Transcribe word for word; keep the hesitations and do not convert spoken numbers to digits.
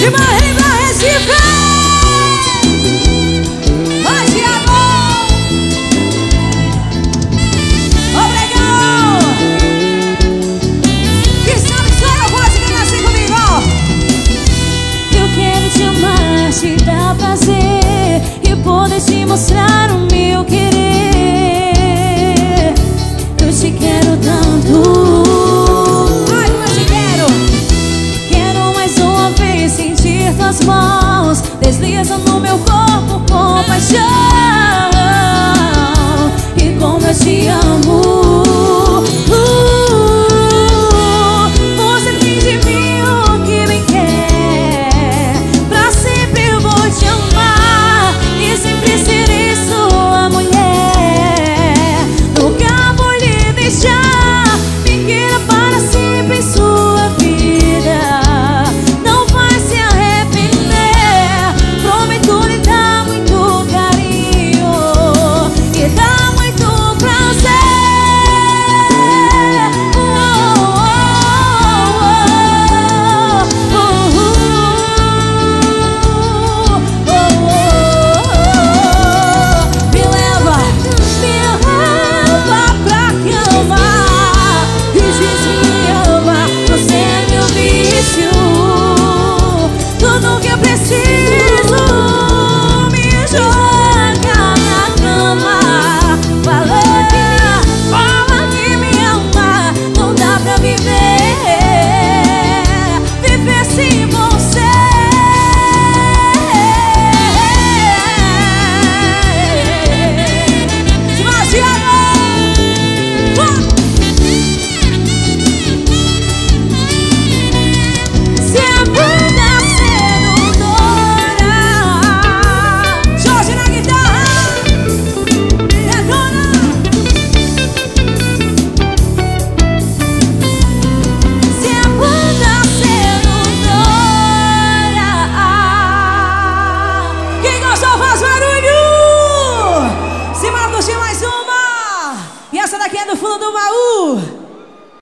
De Marrei pra Recife. Vai, Thiago. Obrigado. Que sabe só eu vou seguir assim comigo, ó. Eu quero te amar, te dar prazer e poder te mostrar o meu querer. Eu te quero tanto. Ai, como eu te quero. Quero mais uma vez sentir tuas mãos deslizam no meu corpo com paixão. E como eu te amo. E essa daqui é do fundo do baú.